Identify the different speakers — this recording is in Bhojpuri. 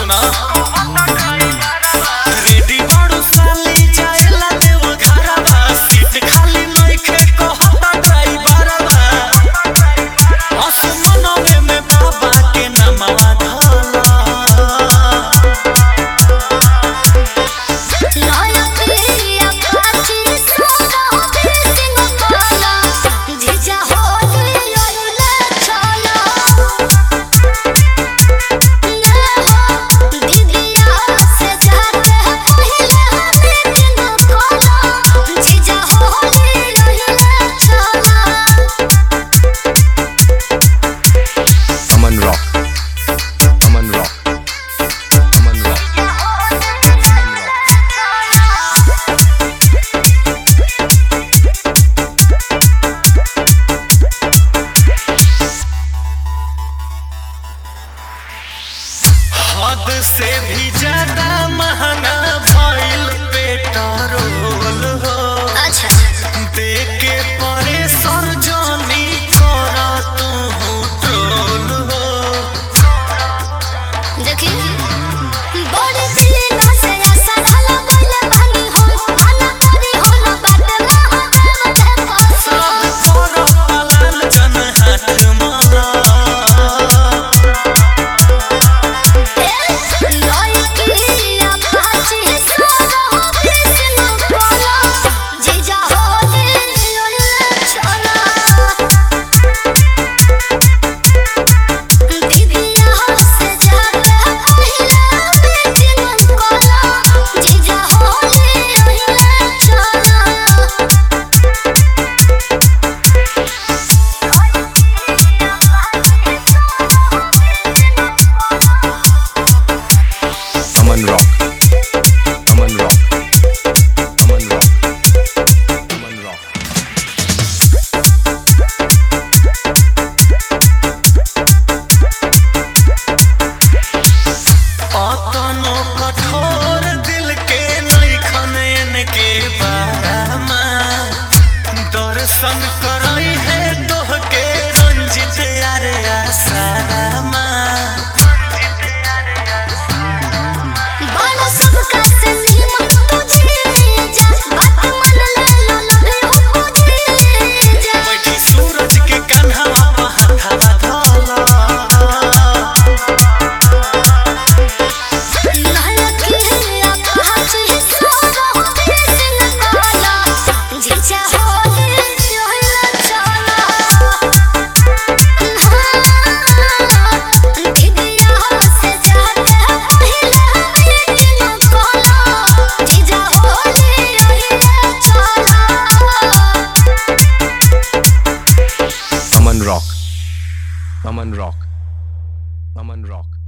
Speaker 1: सुना रेडी बाड़ू साली जाएला देव घरवा सीट खाली नइखे कहता ड्राइवरवा असमनवे में बाबा के नामवा धला हद से भी ज्यादा महंगा भइल पेट्रोल हो।
Speaker 2: अच्छा
Speaker 1: देके परे सरजनी कर तू ट्रोल हो।
Speaker 2: देखी बड़े दिनों से ऐसा ढला गइल भानी हो आना करी हो बात ना हो देव पासो
Speaker 1: कर पलाल जन हाथ मला कठोर दिल के नइखन इनके बारामा दर्शन करई है तोहके रंजित यारे आसारामा
Speaker 2: बाला सबका सलीम तुझे जा बात मन ले लो लभे हो तुझे जा
Speaker 1: बैठी सूरज के कान्हा पे हाथवा धला
Speaker 3: Aman Rock.